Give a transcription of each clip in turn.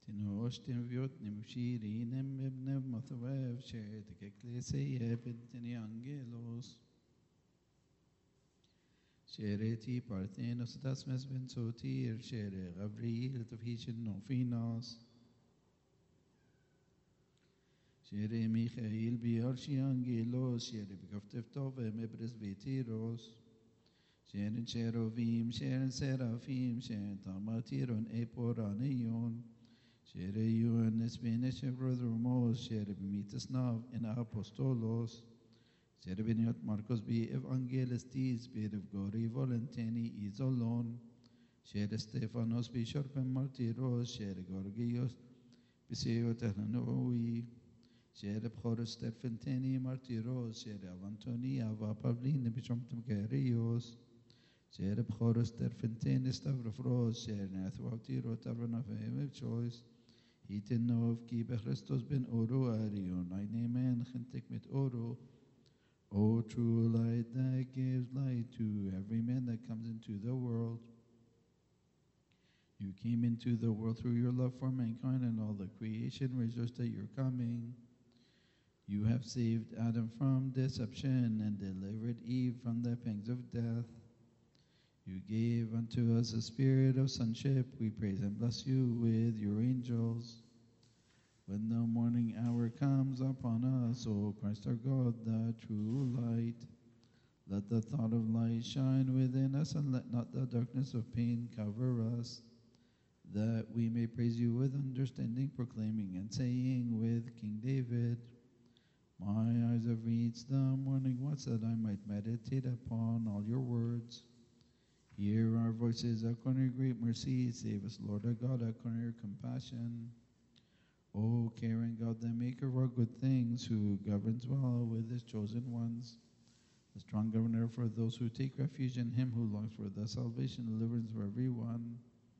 Tinoshtim vyotnim shirinim ibnim mathavev shetik ecclesia bintini angelos. Shereti parthenos tasmes ben sotir shere Gabriel tafhishin no finas. Shere Michael biarshi angelos shere bikaftef tove mebres betiros. Shere cheruvim shere seraphim shere tamatiron eporanion. Shere Ioannes Beneshe brother Mos, Shere Bimitas Nav in Apostolos, Shere Beniot Marcos be Evangelistis, be of Gori Volentini Izolon, Shere Stephanos be Sharpem Martyros, Shere Gorgios, Biseo Tehnanoi, Shere Bchoros Terfenteni Martyros, Shere Avantoni Ava Pavlina Bishomtum Gerios, Shere Bchoros Terfenteni Stavropros, Shere Nathwautiro Tavranafem Choice, Hitin of Kibe Christos ben Oro Arion, I name and Chintik mit Oro. O true light that gives light to every man that comes into the world. You came into the world through your love for mankind, and all the creation rejoiced at your coming. You have saved Adam from deception and delivered Eve from the pangs of death. You gave unto us a spirit of sonship. We praise and bless you with your angels. When the morning hour comes upon us, O Christ our God, the true light, let the thought of light shine within us, and let not the darkness of pain cover us, that we may praise you with understanding, proclaiming and saying with King David, my eyes have reached the morning watch, that I might meditate upon all your words. Hear our voices according to your great mercy. Save us, Lord our God, according to your compassion. O caring God, the maker of all good things, who governs well with his chosen ones, the strong governor for those who take refuge in him, who longs for the salvation and deliverance for everyone.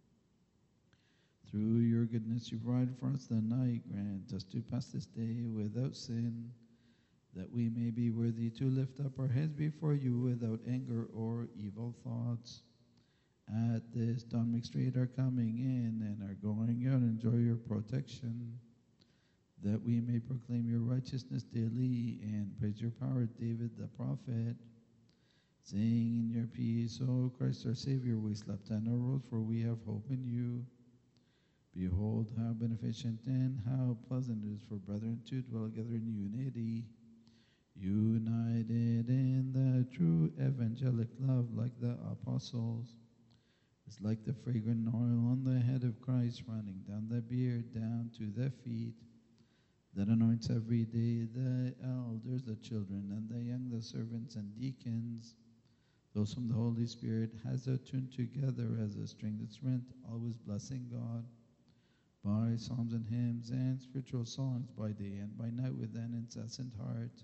Through your goodness you provide for us the night. Grant us to pass this day without sin, that we may be worthy to lift up our heads before you without anger or evil thoughts. At this dawn make straight our coming in and our going out, enjoy your protection, that we may proclaim your righteousness daily and praise your power, David the prophet, saying in your peace, O Christ our Savior, we slept and arose, for we have hope in you. Behold, how beneficent and how pleasant it is for brethren to dwell together in unity, united in the true evangelic love, like the apostles. It's like the fragrant oil on the head of Christ, running down the beard, down to the feet, that anoints every day the elders, the children, and the young, the servants and deacons, those whom the Holy Spirit has attuned together as a string that's rent, always blessing God, by psalms and hymns and spiritual songs, by day and by night with an incessant heart.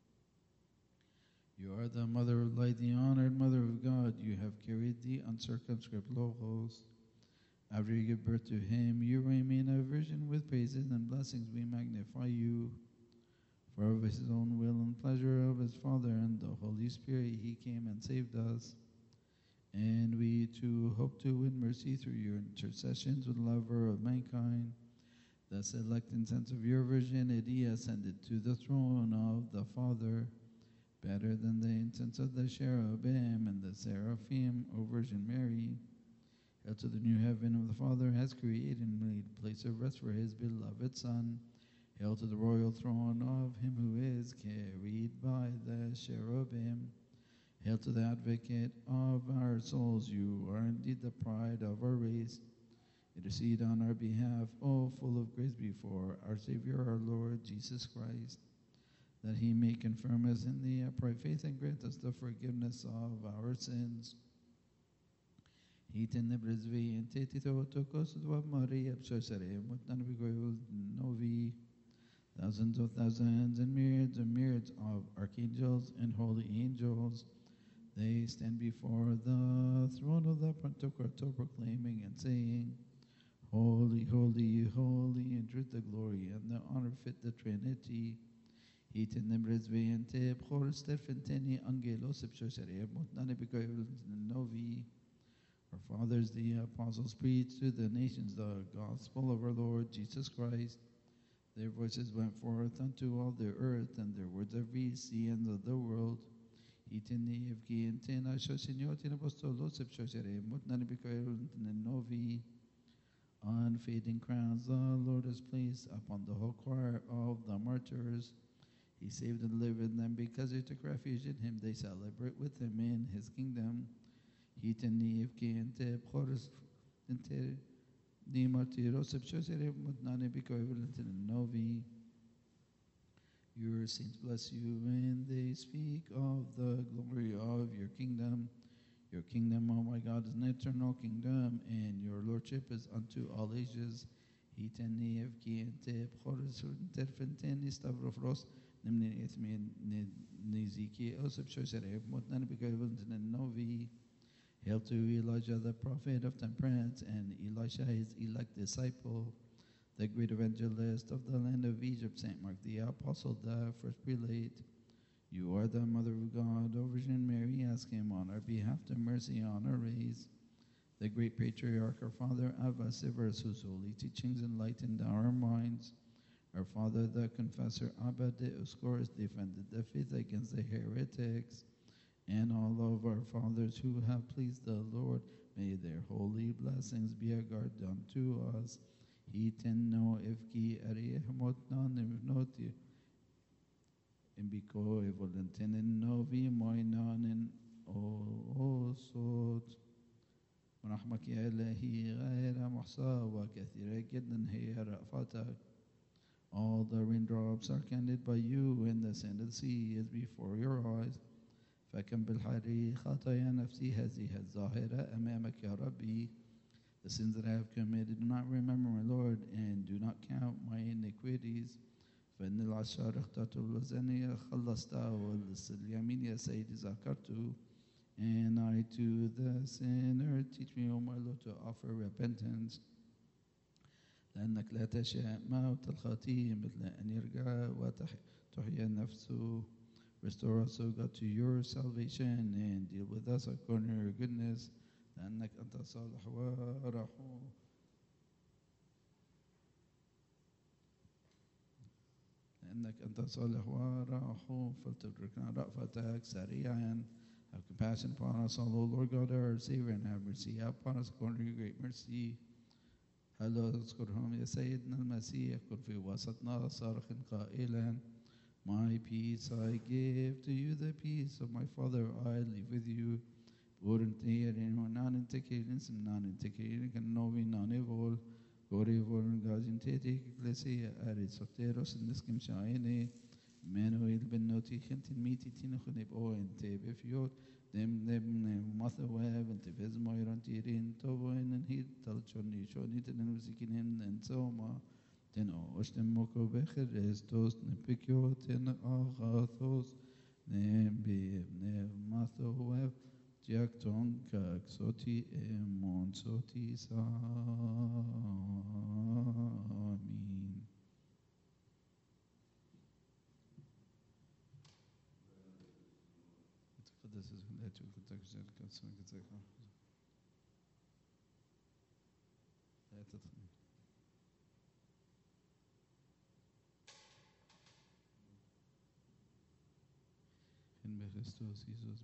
You are the mother of light, the honored mother of God. You have carried the uncircumscribed Logos. After you give birth to him, you remain a virgin. With praises and blessings we magnify you. For of his own will and pleasure of his Father and the Holy Spirit he came and saved us. And we too hope to win mercy through your intercessions with the lover of mankind. The select incense of your virginity ascended to the throne of the Father, better than the incense of the cherubim and the seraphim, O Virgin Mary. Hail to the new heaven of the Father has created and made a place of rest for his beloved Son. Hail to the royal throne of him who is carried by the cherubim. Hail to the advocate of our souls. You are indeed the pride of our race. Intercede on our behalf, O full of grace, before our Savior, our Lord Jesus Christ, that he may confirm us in the upright faith and grant us the forgiveness of our sins. Hitin nebrizvi and tetito tokos dwa Maria psosare mutnanabigoy novi. Thousands of thousands and myriads of archangels and holy angels, they stand before the throne of the Pantocrator, proclaiming and saying, Holy, holy, holy, in truth the glory and the honor fit the Trinity. Hitin nebrizvi and te bchor sterfenteni angelos psosare mutnanabigoy novi. Our fathers, the apostles, preached to the nations the gospel of our Lord Jesus Christ. Their voices went forth unto all the earth, and their words have reached the ends of the world. Itini evki intena shosinyotin apostolos epshoshere mutnani bikoyuntin novi. Unfading crowns the Lord has placed upon the whole choir of the martyrs. He saved and delivered them because they took refuge in him. They celebrate with him in his kingdom. Hitani evki inte bchoros inte ni martyros epshoshere mutnani bikoyuntin novi. Your saints bless you when they speak of the glory of your kingdom. Your kingdom, O my God, is an eternal kingdom, and your lordship is unto all ages. Hitani evki ente bchoros interfenteni stavropros nimni ethmi niziki osep shosere motnan bikoyuntin novi. Hail to Elijah, the prophet of temperance, and Elisha, his elect disciple, the great evangelist of the land of Egypt, St. Mark the apostle, the first prelate. You are the mother of God, O Virgin Mary. Ask him on our behalf to mercy on our race. The great patriarch, our father Abba Severus, whose holy teachings enlightened our minds. Our father, the confessor Abba de Oscorus, defended the faith against the heretics. And all of our fathers who have pleased the Lord, may their holy blessings be a guard unto us. Hiteno evki ariehmotna nevnoti imbiko evolentinen novi moinanin osot. ورحمك يا إلهي غير محصى وكثيرة جدا هي رأفتك. All the raindrops are counted by you, and the sand of the sea is before your eyes. فكم بالحري خطايا نفسي هذه الظاهرة أمامك يا ربي. The sins that I have committed do not remember, my Lord, and do not count my iniquities. فإن العشار اخترت والوزنية خلصت واللص اليمين يا سيدي ذكرت. And I to the sinner teach me, O my Lord, to offer repentance. لأنك لا تشاء موت الخطية مثل أن يرجع وتحيا نفسه. Restore us, O God, to your salvation, and deal with us according to your goodness. لأنك أنت صالح ورحوم. لأنك أنت صالح ورحوم فلتدركنا رأفتك سريعا. Have compassion upon us, O Lord God, our Savior, and have mercy upon us according to your great mercy. هلا اذكرهم يا سيدنا المسيح كن في وسطنا صارخ قائلا. My peace I give to you, the peace of my Father I leave with you. Volunteering or non-integrating, some non-integrating, and novi non-evol, gorevol, gazintetic, ecclesia, aristoteros, and this kimshaine, Manuel ben noti, hintin miti, tinochonib, o, and tebefiot, them, mathawev, and tevesmoirantirin, tovoin, and hit, talchoni, shonitin, and musikin, and soma. Ten oshtem moko becher estos nepikiot en agathos nembi mathawev. Jackton Kaksoti Monsoti Samin. This is in Christos Jesus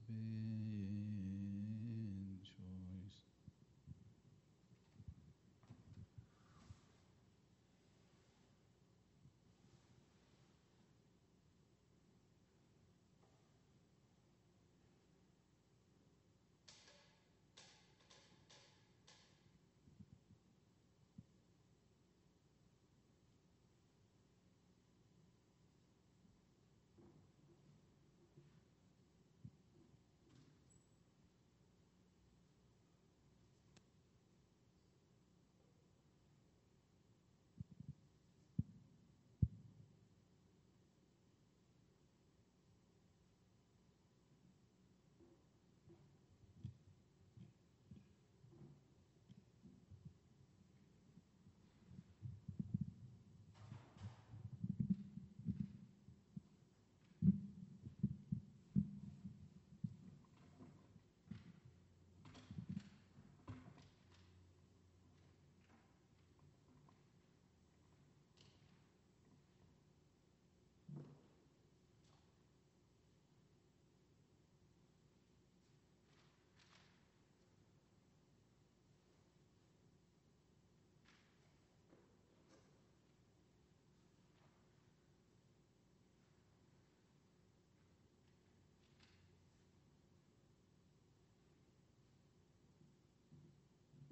ben choice.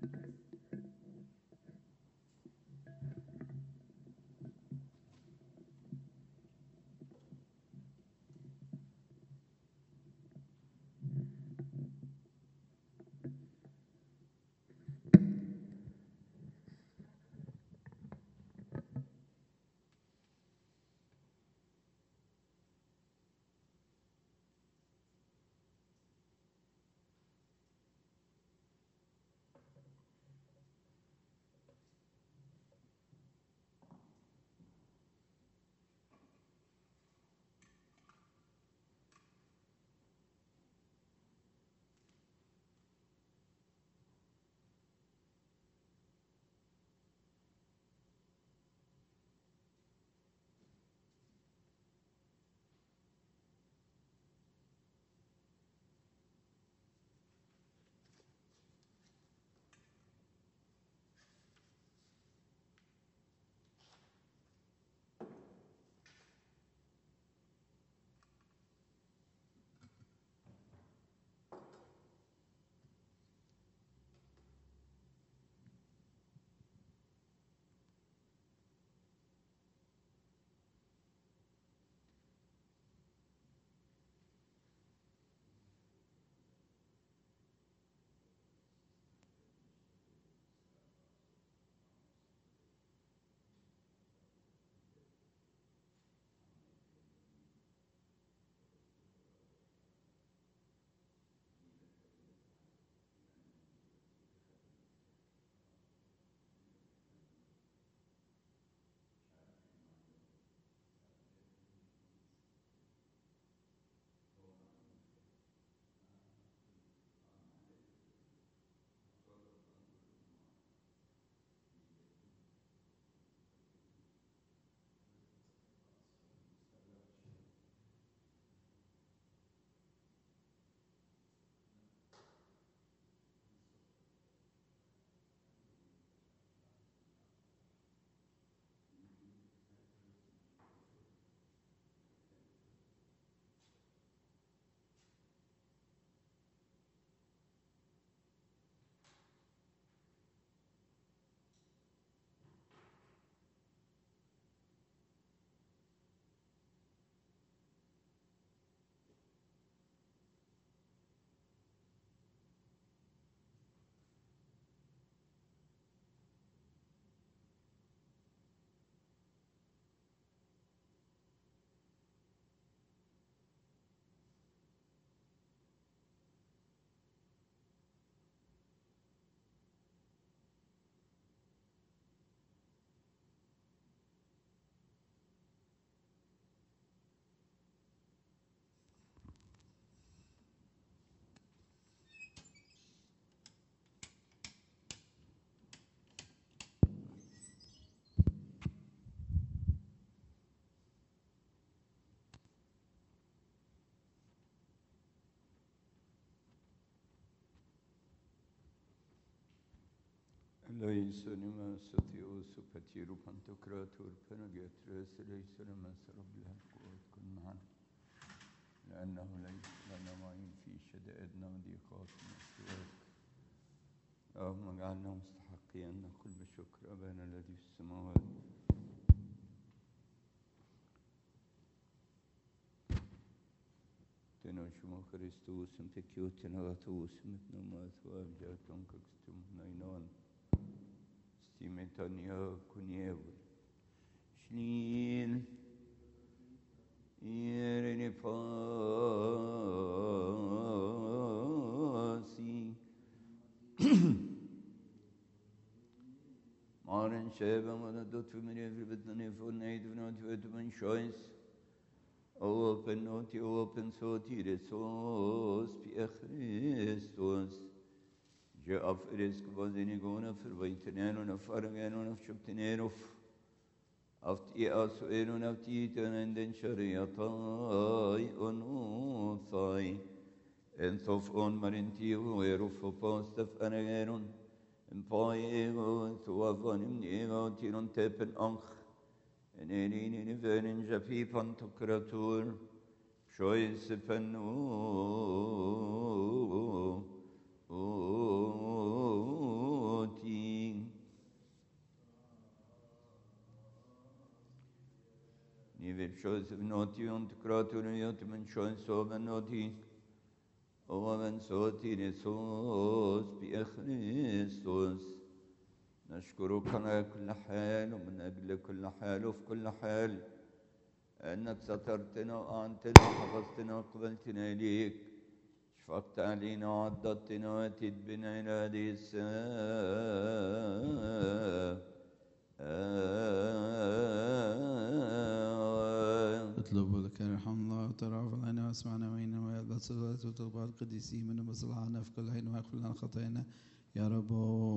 Laisunima Satyo Supatiru Pantokratur Panagatras Laisunima Sarablah كن معنا لأنه ليس لنا معين في شدائدنا وضيقات ومسلوات. اللهم اجعلنا مستحقين أن نقول بشكر أبانا الذي في السماوات تنوشم Kristus som fick ut till något osmet nummer så avgjort omkring nöjnån stimetania kunjevur shlil Irene fasi Maren Sheba Madadot from every bit for night of not to one choice. Open not open so Tiresos Pia Christos. Jeff risk was in Gona for Vitanen of Faragan of Shuptinero of Tias Eron of Titan and then Shariatai on Thai and Thof on Marintio where of post of Anagon and Poego to Avonim Nego Tiron Tepen Anch. En in venin japi pantokratur choice penu Nivel shows benoti und kraturiyot men shows so benoti. ومن صوتي رسوس بإخريستوس نشكرك على كل حال ومن أجل كل حال وفي كل حال أنك سترتنا وأعنتنا وحفظتنا وقبلتنا إليك شفقت علينا وعضدتنا وأتيت بنا إلى هذه الساعة اطلب لك رحم الله وترعف علينا واسمعنا وإنا ويقبل صلاة وتقبل القديسين من مصلحنا في كل حين ويغفر لنا خطايانا يا رب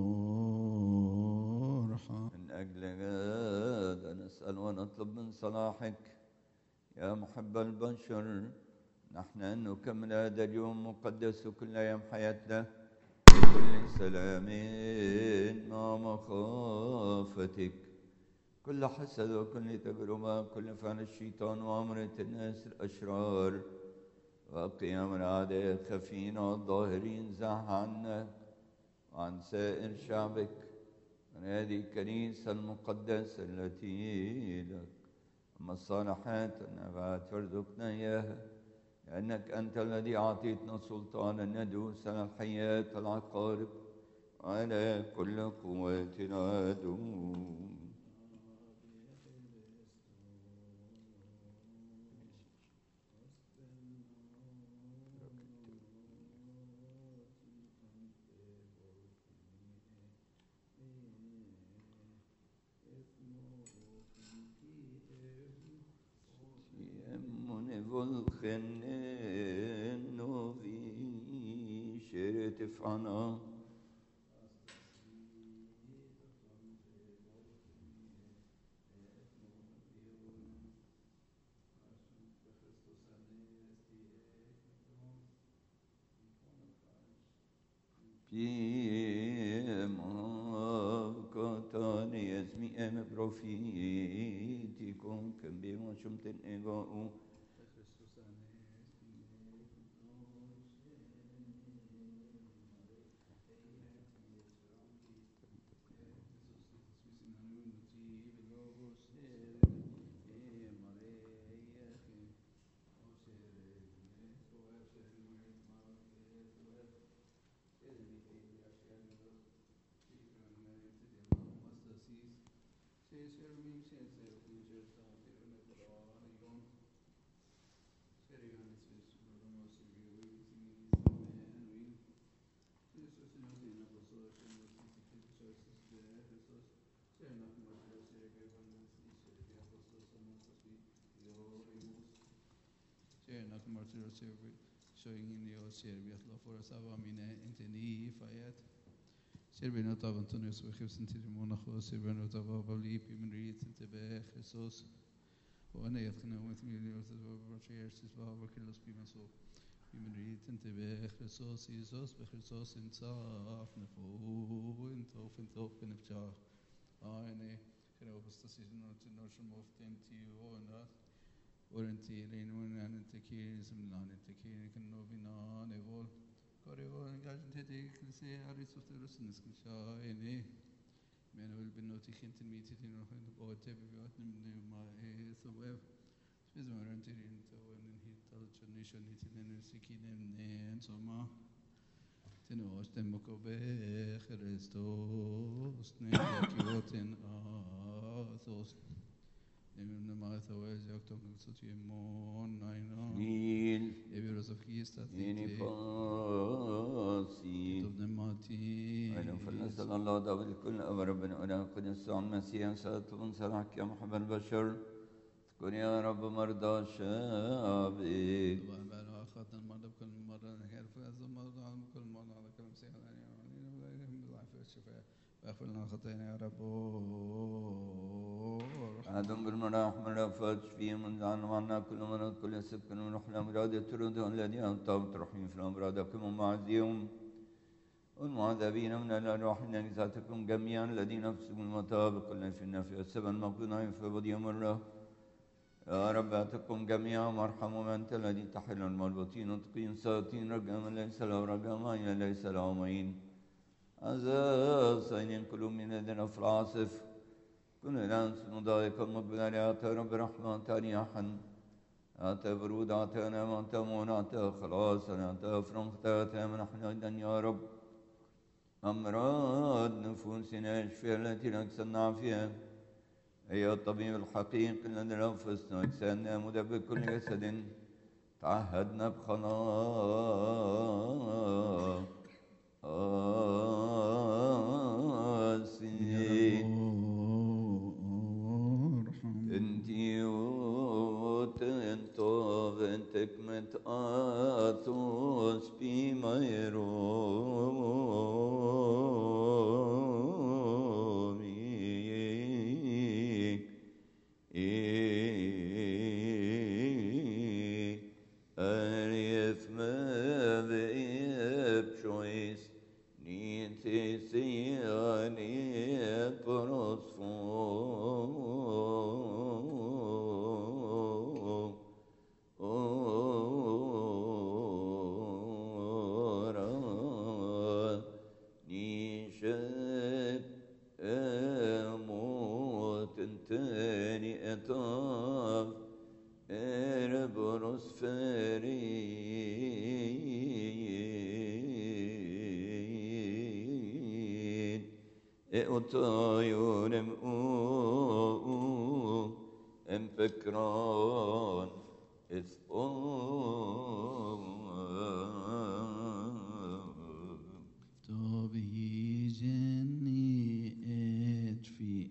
ارحم. من أجل هذا نسأل ونطلب من صلاحك يا محب البشر نحن أن نكمل هذا اليوم مقدس كل أيام حياتنا بكل سلام مع مخافتك كل حسد وكل تجربة كل فعل الشيطان وأمرة الناس الأشرار وقيام الأعداء الخفين والظاهرين زح عنا وعن سائر شعبك من هذه الكنيسة المقدسة التي لك أما الصالحات النفعات فارزقنا إياها لأنك أنت الذي أعطيتنا سلطانا ندوس على الحياة العقارب وعلى كل قواتنا دوم. والخنين في شرتفعنا بما كتاني اسمي ام بروفيتكم كم بما شمتن ايغاؤ showing in your service la for sabamina inteni fayat سيربنا طبعا تونس وخمسين تلمون أخو سيربنا طبعا بلي بمن ريت انتباه خصوص وأنا يتخنا ومثمي لي وتبرشير سيسبها وكلس بمسو بمن ريت انتباه خصوص يسوس بخصوص انصاف نفو انتوف بنفجاه أنا كنا بستسيج نوش المفتين تيو أنا ورنتي لينون عن التكير زملان التكير كنو بنا نقول كاريوان قاعد تدي كل شيء عريس وترس نسكن شايني من أول بنوتي خنت الميتين نروحين بقوته بيوتنا من ما هي ثواب بس ما رنتيرين توان هي تلشني شني تلين سكين من سما تنوش تمكو بخريستوس نيكيوتن آثوس نمنا ما ثواج يكتم نصوتي مون ناينا نيل يبي رزقي نيني استثنيت فاسي تبني ماتي أنا فلنسأل الله داود كل أمر ربنا أنا قدس عن مسيح سألت من صلاحك يا محب البشر اذكر يا رب مرضى شعبك طبعا بعد أخذنا المرضى بكل مرة نعرف هذا المرضى عن كل مرة على كلام سيح العليم بالعافية والشفاء واغفر لنا خطايانا يا رب آدم بالمراحم رفعت فيه من زعل معنا كل مرض كل سكن ونروح الأمراض ترد الذين أنطبت رحيم في الأمراض كم معزيهم والمعذبين من الأرواح نجزاتكم جميعا الذين نفسهم المطابق كل في النفي والسبب المقدونين في بدي مرة يا رب أتقم جميعا وارحموا من أنت الذي تحل المربوطين وتقين ساطين رجاء من ليس له رجاء معين ليس له معين عزاز سينين كل من الذين في العاصف كن لانس نضايق المقبلة يا رب رحمن تاريحا أنت برود أنت نعم أنت مون أنت خلاص أنت فرمت أنت منحن أيضا يا رب أمراض نفوسنا اشفي التي نكسرنا فيها أيها الطبيب الحقيقي الذي نفسنا أجسادنا مدبر كل جسد تعهدنا بخلاصي انتي وتنتو بنتك متآتوس بميرومي أريف ما بيبشويس نيتي سياني طيون ام فكران طبي جني ادفي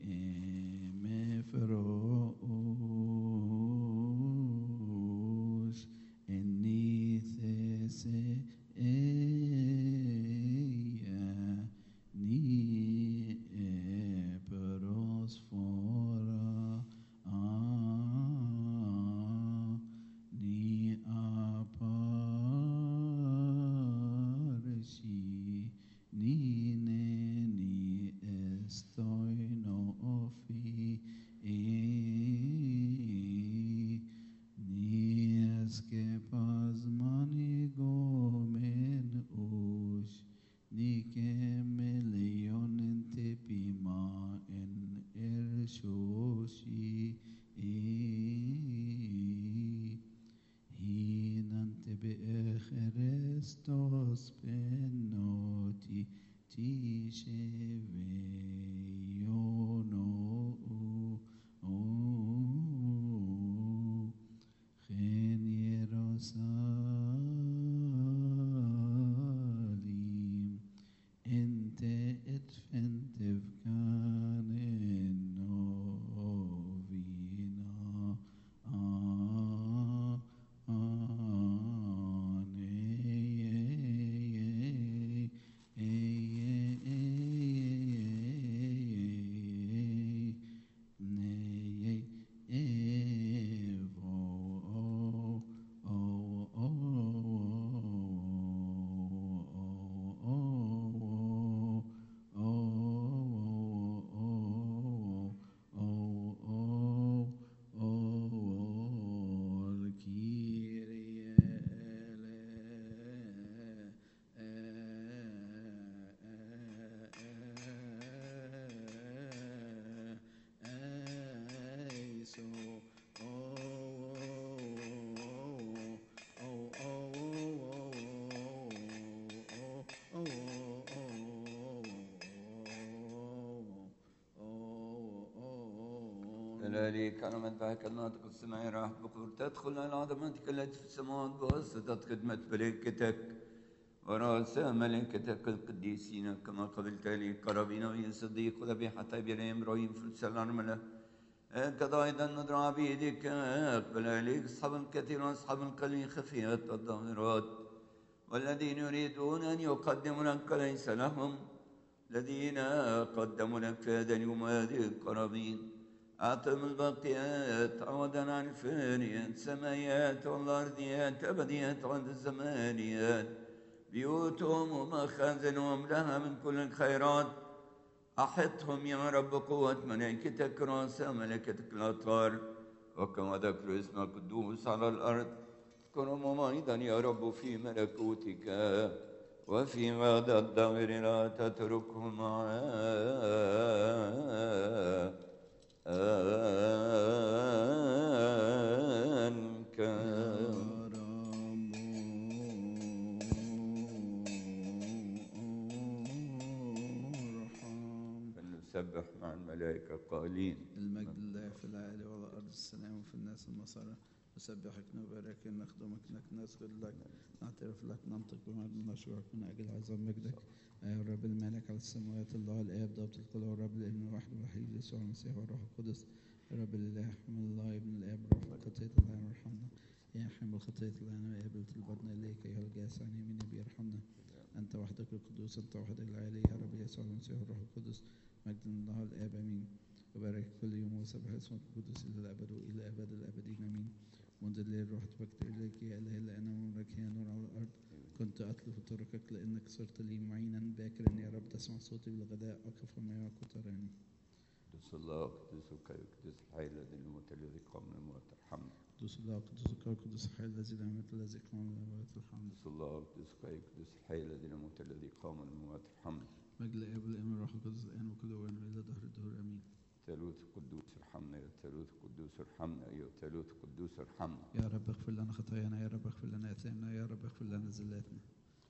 مفروش اني ثسي ني بروسفورا ني apareci ni neni estoy no ofi ni eskepas mani gomen ush ni kemelion tepima en ershoshi هيننت بخريستوس بنوتي تيشيفيونو خين يروساليم انت ادفنت بكان النوفينا الذي كلمت بها كلماتك السماء راح بقول تدخل على عظمتك التي في السماوات بواسطة خدمة ملائكتك ورؤساء ملائكتك القديسين كما قبلت لي قرابين وين صديق وذبيحة إبراهيم إبراهيم فلس الأرملة كذا أيضا ندرع بيدك أقبل إليك أصحاب الكثير وأصحاب القليل خفية الظاهرات والذين يريدون أن يقدموا لك ليس لهم الذين قدموا لك في هذا اليوم هذه القرابين أعطهم الباقيات عوضا عن الفانيات سمايات والأرضيات أبديات عند الزمانيات بيوتهم ومخازنهم لها من كل الخيرات أحطهم يا رب قوة ملائكتك رؤساء ملائكتك الأطهار وكما ذكر اسم القدوس على الأرض اذكرهم أيضا يا رب في ملكوتك وفي غدا الدهر لا تتركهم الملائكة قائلين المجد لله في العالي وعلى الأرض السلام وفي الناس المسارة. نسبحك نبارك نخدمك نسجد لك نعترف لك ننطق بمجد نشكرك من أجل عظم مجدك يا رب الملك على السماوات الله الآب ضابط الكل والرب الابن الواحد الوحيد يسوع المسيح والروح القدس يا رب الإله حمل الله ابن الآب روح خطية العالم ارحمنا يا حمل خطية العالم وقابلة البطن إليك أيها الجالس عن يمين أبي ارحمنا أنت وحدك القدوس أنت وحدك العالي يا رب يسوع المسيح والروح القدس مجد الله الآب آمين وبارك كل يوم وسبح اسمك القدوس إلى الأبد وإلى أبد الأبدين آمين منذ الليل رحت بكتر إليك يا إلهي لأنا مملك يا نور على الأرض كنت أتلو في طرقك لأنك صرت لي معينا باكرا يا رب تسمع صوتي بالغداء أقف وما تراني. قدس الله قدسك قدس الحي الذي الموت الذي قام من الموت ارحمنا. قدس الله قدسك قدس الحي الذي لا يموت الذي قام من الموت ارحمنا. قدس الله قدسك قدس الحي الذي لا يموت الذي قام من الموت ارحمنا. مجد الآب والابن والروح القدس الآن وكل وين إلى دهر الدهور آمين. ثالوث قدوس ارحمنا يا ثالوث قدوس ارحمنا يا ثالوث قدوس ارحمنا. يا رب اغفر لنا خطايانا يا رب اغفر لنا آثامنا يا رب اغفر لنا زلاتنا.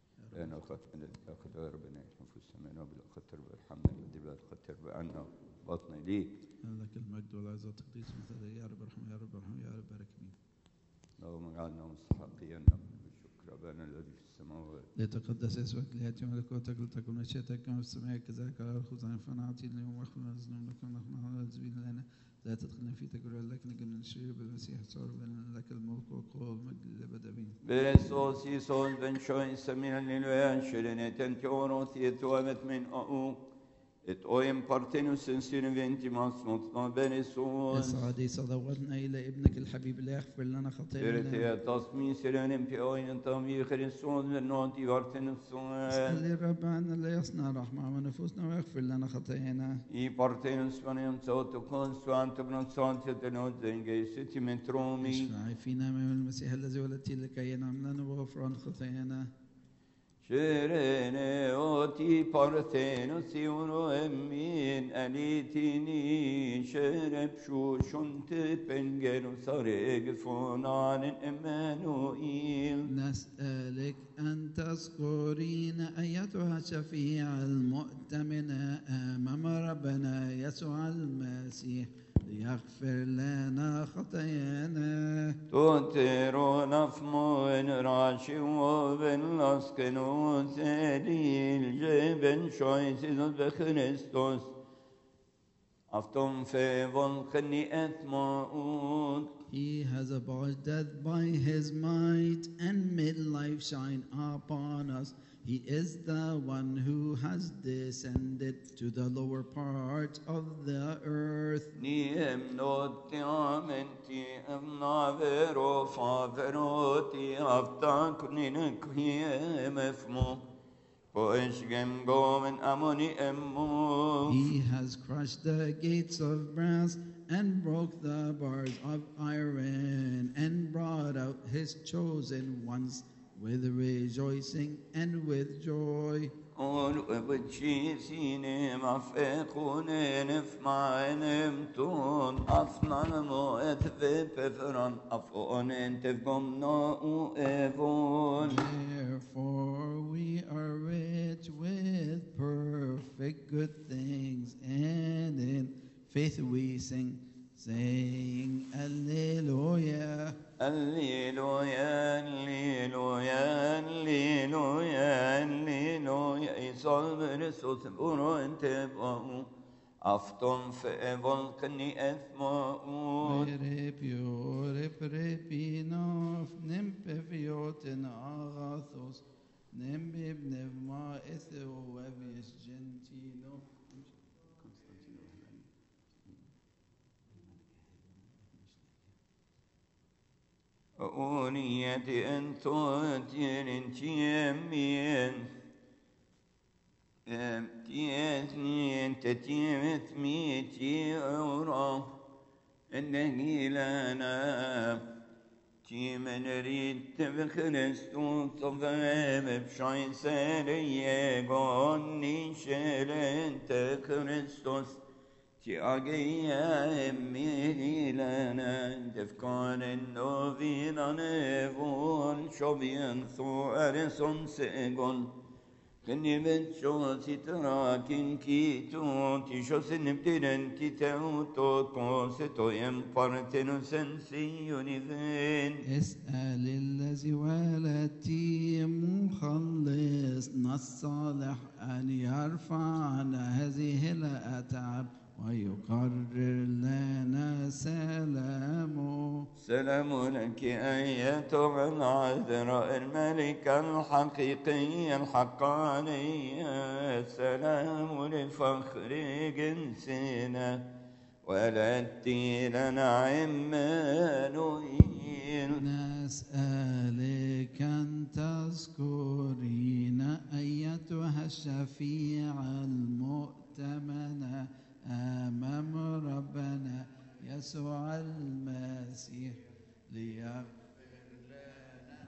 أنا أخذنا الأخذ يا ربنا نفوس السماء وبالأخذ تربى ارحمنا الذي لا تأخذ تربى عنا بطن ليك. لك المجد والعزة والتقديس مثل يا رب ارحم يا رب ارحم يا رب بارك مين. اللهم اجعلنا مستحقين بالشكر أبانا الذي في السماوات. ليتقدس اسمك ليأتي ملكوتك لتكن مشيئتك كما في السماء كذلك على الأرض خذنا أعطينا اليوم واغفر لنا ذنوبنا كما نحن الذين لنا لا تدخلنا في تجربة لكن نجنا من الشرير بالمسيح صار لنا لك الملك والقوة والمجد للأبد آمين. Beresos Isos ben şoyn semina liloyan şereneten teoros yetuamet min au et oem partenus insin ventimas notna beresos. اسعدي صلواتنا إلى ابنك الحبيب لا يغفر لنا خطايانا. Berete tasmi selenem pe oyn tami Christos ve noti vartenus. اسأل الرب عنا لا يصنع رحمة ونفوسنا ويغفر لنا خطايانا. I partenus vanem sauto consuant bnonsant tenot zenge sentimentromi. اشفعي فينا أمام المسيح الذي ولدت لكي ينعم لنا بغفران خطايانا. Şerene oti partenus iuno emmin alitini şerep şu şunte pengerus areg fonanen Emmanuel. نسألك أن تذكرين أيتها الشفيعة المؤتمنة أمام ربنا يسوع المسيح ليغفر لنا خطايانا. Tutero nafmo en rashi o ben laskeno zelil jeben shoysiz be Christos. Afton fe volkni etmaut. He has abolished death by his might and made life shine upon us. He is the one who has descended to the lower part of the earth. Niem notiamenti amnavero faveroti aftakunin kiemefmo. Poeshgem gomen amoni emmo. He has crushed the gates of brass and broke the bars of iron and brought out his chosen ones with rejoicing and with joy. All وبتشي سيني مفقون نفمعن متون أفنان موت في بفران أفقون تفقم ناو إفون. Therefore we are rich with perfect good things, and in faith we sing, saying Alleluia. Alleluia, Alleluia, Alleluia, Alleluia. İsal Kristus bunu entebau. Afton fe volkni ethmaut. Repinov nempeviot agathos nembibnevma etheoevis gentino. أونيتي أنتو تيرين تيمين تيتنين تتيمت ميتي أورا إنني لنا تيمن ريت بخريستوس صفام بشاي سالي قوني شلن تخريستوس Tiagea emilana defkan novina nevol shovien so erison segon Kni vet shosi trakin kito ti shosin bdiren ti teuto conseto emparteno sensi univen. اسأل الذي ولدتي مخلصنا الصالح أن يرفع عنا هذه الأتعاب ويقرر لنا سلامه. سلام لك أيتها العذراء الملكة الحقيقية الحقانية. سلام لفخر جنسنا ولدت لنا عمانوئيل. نسألك أن تذكرين أيتها الشفيعة المؤتمنة أمام ربنا يسوع المسيح ليغفر لنا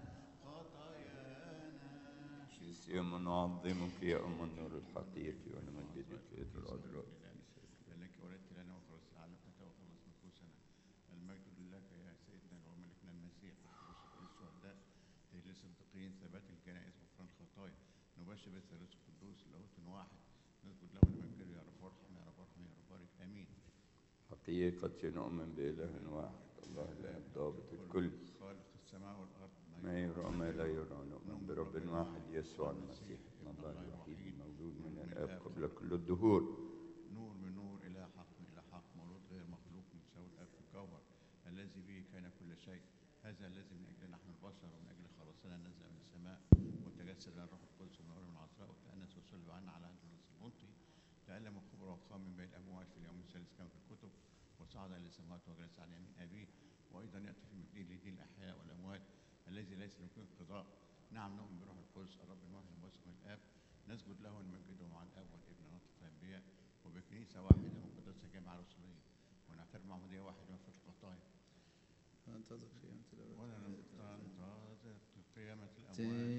خطايانا. يوم نعظمك يا أم النور الحقيقي ونمجدك يا العذراء. لك ولدت لنا وخلص عالمنا وخلص نفوسنا. المجد لك يا سيدنا وملكنا المسيح. الشهداء تهل الصديقين ثبات الكنائس غفران الخطايا. نبشر بالثالوث القدوس لاهوت واحد. نسجد له ونمجده يا رب وارحم يا رب وارحم يا رب بارك امين. حقيقة نؤمن بإله واحد الله الآب ضابط الكل خالق السماء والارض ما يرى ما لا يرى. نؤمن برب واحد يسوع المسيح ابن الله الوحيد المولود من الآب قبل كل الدهور. نور من نور إلى حق من إلى حق مولود غير مخلوق متساوي الآب في الجوهر الذي به كان كل شيء. هذا الذي من أجل نحن البشر ومن أجل خلاصنا نزل من السماء وتجسد لنا الروح القدس من من العذراء وتأنس وصلب عنا على عهد البنطي. تألم وكبر وقام من بين الأموات في اليوم الثالث كما في الكتب وصعد إلى السماوات وجلس عن يمين أبيه وأيضا يأتي في المجد لدين الأحياء والأموات الذي ليس له انقضاء. نعم نؤمن بروح القدس الرب الواحد الموثق من الآب نسجد له ونمجده مع الآب والابن ونطلق الأنبياء وبكنيسة واحدة مقدسة جامعة رسولية ونعترف معمودية واحدة ومغفرة الخطايا. فانتظر قيامة الأموات. وننتظر قيامة الأموات.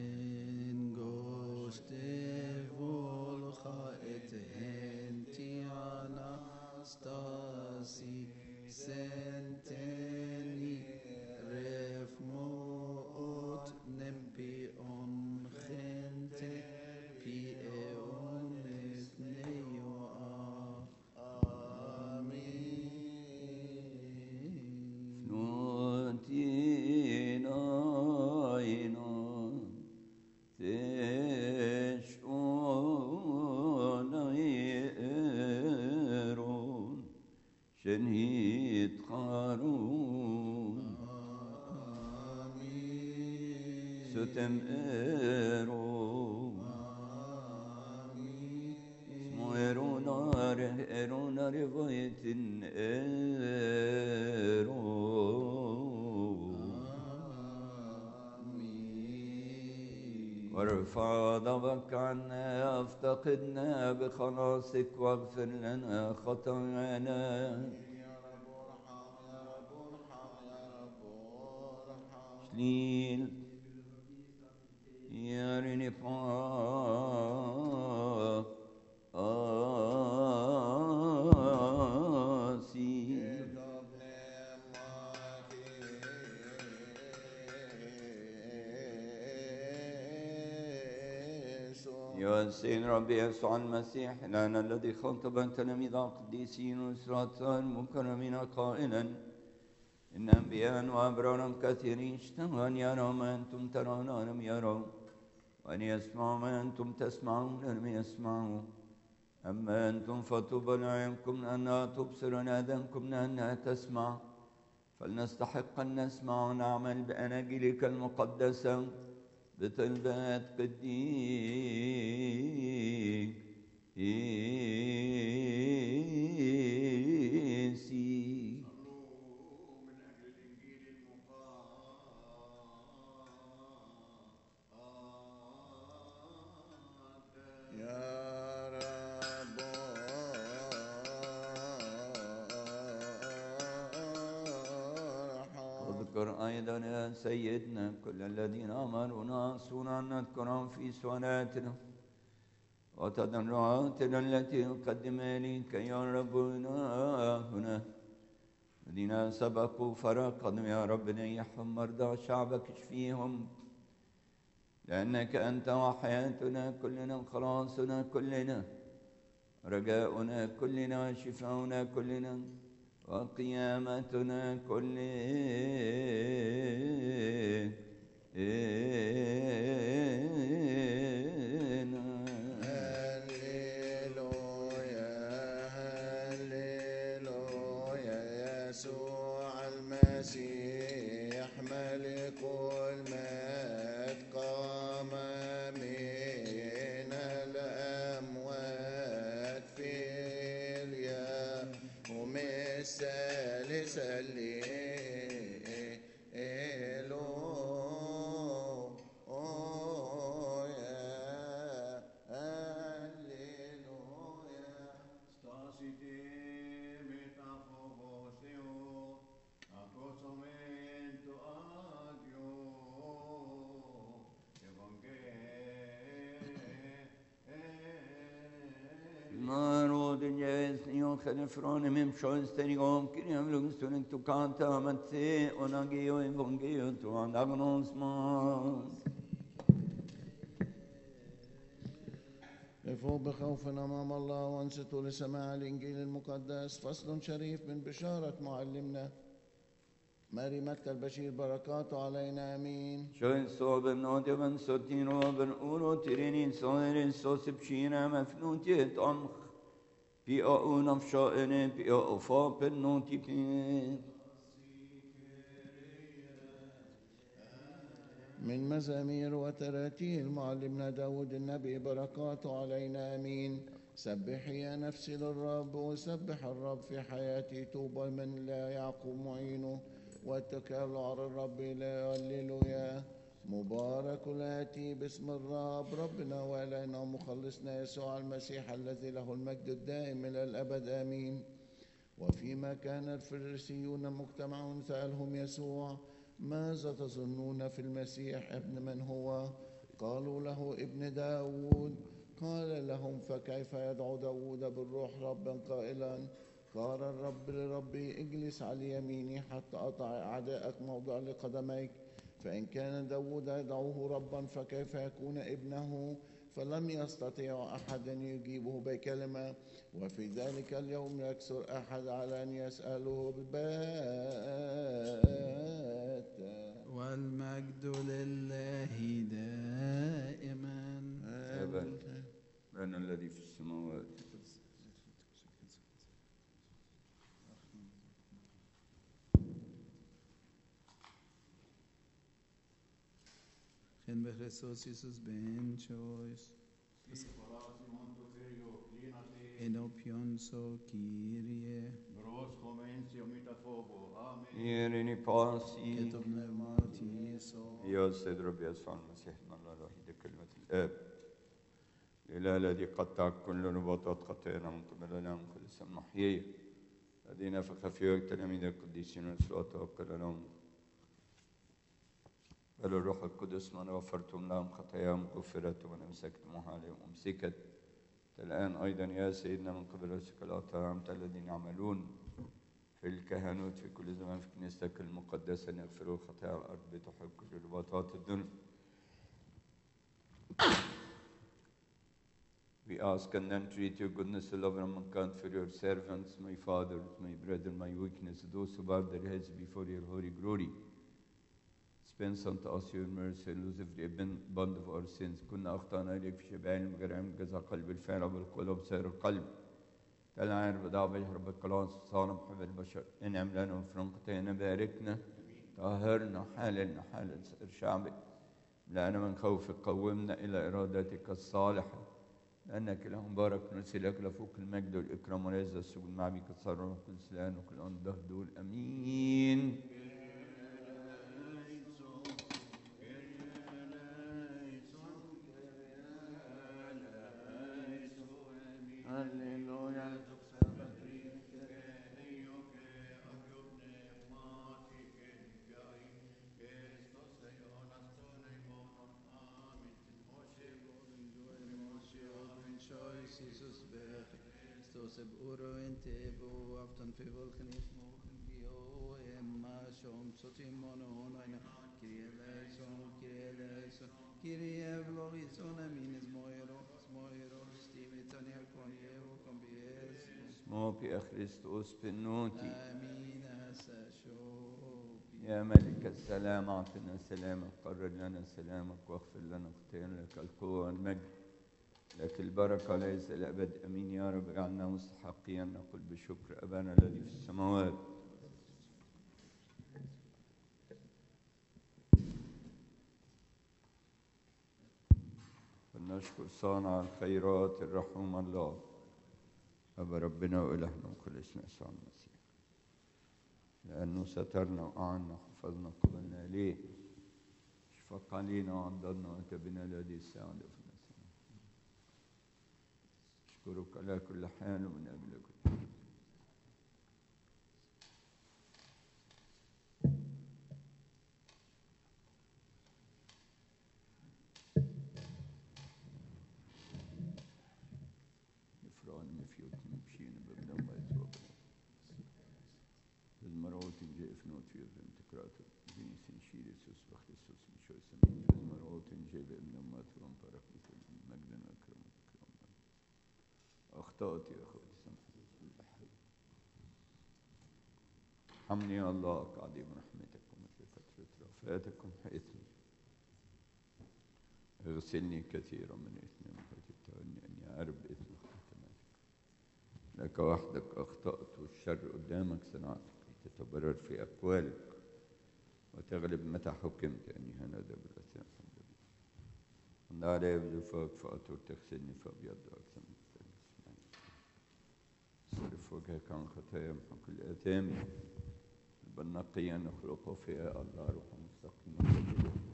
تنگشت والخائط انتي اناستاسي سنتني رفموت نمبي اون خنت في اون اثني آمين. نوتينا تشعون يئرون شنهيد قارون ستم إيرون اسمو إيرون رفاية إيرون وارفع ضبك عنا افتقدنا بخلاصك واغفر لنا خطايانا. شليل يا ريني آسي يا سيد ربي يسوع المسيح لنا الذي خاطب تلاميذ القديسين وأسرة المكرمين قائلا إن أنبياء وأبرارا كثيرين اشتهوا أن يروا ما أنتم ترون ولم يروا وأن يسمعوا ما أنتم تسمعون ولم يسمعوا. أما أنتم فطوبى لعينكم أنها تبصر وآذانكم أنها تسمع. فلنستحق أن نسمع ونعمل بأناجيلك المقدسة بطلبات قديسي. اذكر أيضا يا سيدنا كل الذين أمرونا أصونا أن نذكرهم في صلاتنا وتضرعاتنا التي نقدم إليك يا رب إلهنا. الذين سبقوا فرقدوا يا رب نيحهم مرضى شعبك اشفيهم لأنك أنت وحياتنا كلنا، خلاصنا كلنا، رجاؤنا كلنا، شفاؤنا كلنا، وقيامتنا كلنا. هللويا هللويا. يسوع المسيح ملك المجد قام من الأموات في اليوم الثالث. Från min sjönständig omkring jag vill stunden du kan ta men se och nage och evangelium du han agnosmas. ارفعوا بخوف أمام الله وانصتوا لسماع الإنجيل المقدس. فصل شريف من بشارة معلمنا ماري متى البشير، بركاته علينا آمين. شوين صوب نودي من صوتين وبن أورو ترينين صويرين صوص بشينا مفنوتي أمخ بي أو نفشائن بي أو فاب النوتي بي. من مزامير وتراتيل معلمنا داود النبي، بركاته علينا آمين. سبحي يا نفسي للرب، وسبح الرب في حياتي. طوبى من لا يعقوب معينه، واتكل على الرب. لا هللويا. مبارك الآتي باسم الرب ربنا وإلهنا ومخلصنا يسوع المسيح، الذي له المجد الدائم إلى الأبد آمين. وفيما كان الفريسيون مجتمعون سألهم يسوع: ماذا تظنون في المسيح؟ ابن من هو؟ قالوا له: ابن داود. قال لهم: فكيف يدعو داود بالروح ربا قائلا: قال الرب لربي اجلس على يميني حتى أضع أعداءك موضع لقدميك. فإن كان داود يدعوه ربا فكيف يكون ابنه؟ فلم يستطيع أحد أن يجيبه بكلمة. وفي ذلك اليوم يكثر أحد على أن يسأله البات. والمجد لله دائما أبدا. أنا الذي في السماوات. خن بخريستوس يسوس بن choice Enopion Kyrie Irini pasi كتب نعماتي يسوع يا السيد رب يسوع المسيح الله الوحيد كلمة الآب الإله الذي قطع كل نباطات خطايانا من قبلنا من كل سم محيي الذي نفخ في وجه تلاميذ القديسين والصلاة توكل لهم بل الروح القدس من غفرتم لهم خطاياهم غفرت ومن أمسكتموها عليهم أمسكت. الآن أيضا يا سيدنا من قبل رسك الأطهار الذين يعملون في الكهنوت في كل زمان في كنيستك المقدسة أن يغفروا خطايا الأرض بتحب كل رباطات الذنب. We ask and entreat your goodness, love, and mankind for your servants, my fathers, my brethren, my weakness, those who bow their heads before your holy glory. Dispense unto us your mercy, lose every bond of our sins. كنا أخطأنا إليك في شبع المجرم جزا قلب الفعل بالقلوب وبصير القلب. تلعن بدعوة بجهر بالكلاس صانع محب البشر. انعم لنا وفرن خطايانا باركنا طهرنا حالنا حال شعبك. لأن من خوفك قومنا إلى إرادتك الصالحة. لأنك له مبارك نرسلك لفوق المجد والإكرام والعزة السجود مع بك الصلاة وكل سلام وكل أنده دول أمين. Jesus Christus uro entebo aftan fe volknis mochen bio emma shom sotim mono honaina kieleison Kyrie eulogison aminis moeros timitania conievo combies. اسمه في خريستوس بنوتي. آمين أساشوبي. يا ملك السلام أعطنا سلامك، قرر لنا سلامك، واغفر لنا خطايانا. لك القوة والمجد، لك البركة ليس الأبد. أمين يا رب. اجعلنا مستحقين نقول بشكر أبانا الذي في السماوات. فلنشكر صانع الخيرات الرحوم الله أبا ربنا وإلهنا وكل اسم يسوع المسيح، لأنه سترنا وأعنا وحفظنا قبلنا إليه، شفق علينا وعضدنا وأتى بنا لهذه الساعة دفنا سنة. أشكرك على كل حال ومن أجل كل حال. يفرعون مفيوت مبشين ببنى ما يتوب المروت جاء فنوت في ابن تكراتو جيني سنشير يسوس بخريسوس مشوي سمين المروت جاء بابن ما تروم باركليس المجد أكرم أخطأت يا أخوتي سامحني كل حاجة. ارحمني يا الله كعظيم رحمتك ومثل فترة رفاتكم حيث اغسلني كثيرا من إثم وتبتعني أني أعرف إثم حكماتك. لك وحدك أخطأت والشر قدامك صنعتك، تتبرر في أقوالك وتغلب متى حكمت أني هنادى بالأثام. أن علي بذفاك فأطر تغسلني فأبيض أكثر من الثلج. صرف وجهك عن خطايا محو كل آثامي، بل نقيا نخلقه فيها الله روح مستقيم.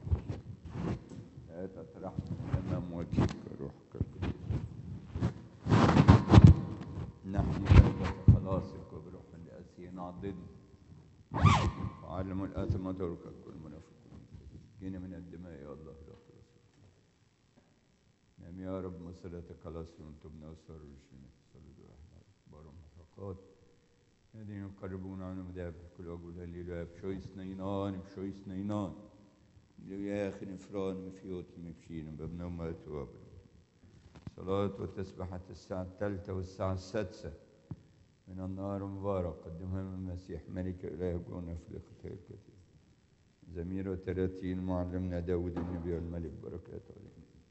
لا تطرحني أمام وجهك روحك القديس. نحن بلدة خلاصك وبروح الآسيين عضدني وعلموا الآثم وتركك كل منافقين. جينا من الدماء يا الله لا خلاص. نعم يا رب مسألتك خلاص وانتبنا وصار رجلنا صلوا واحد بارم محرقات الذين يقربون عنهم ذهب كل وجه الليل بشوي سنينان بشوي سنينان يا أخي نفران مفيوت مبشين بابن أمات وابن صلاة وتسبحة الساعة 3 والساعة 6 من النهار مبارك قدمها من المسيح ملك إله جونا في الخطايا الكثير. زمير 30 معلمنا داود النبي والملك بركاته علينا.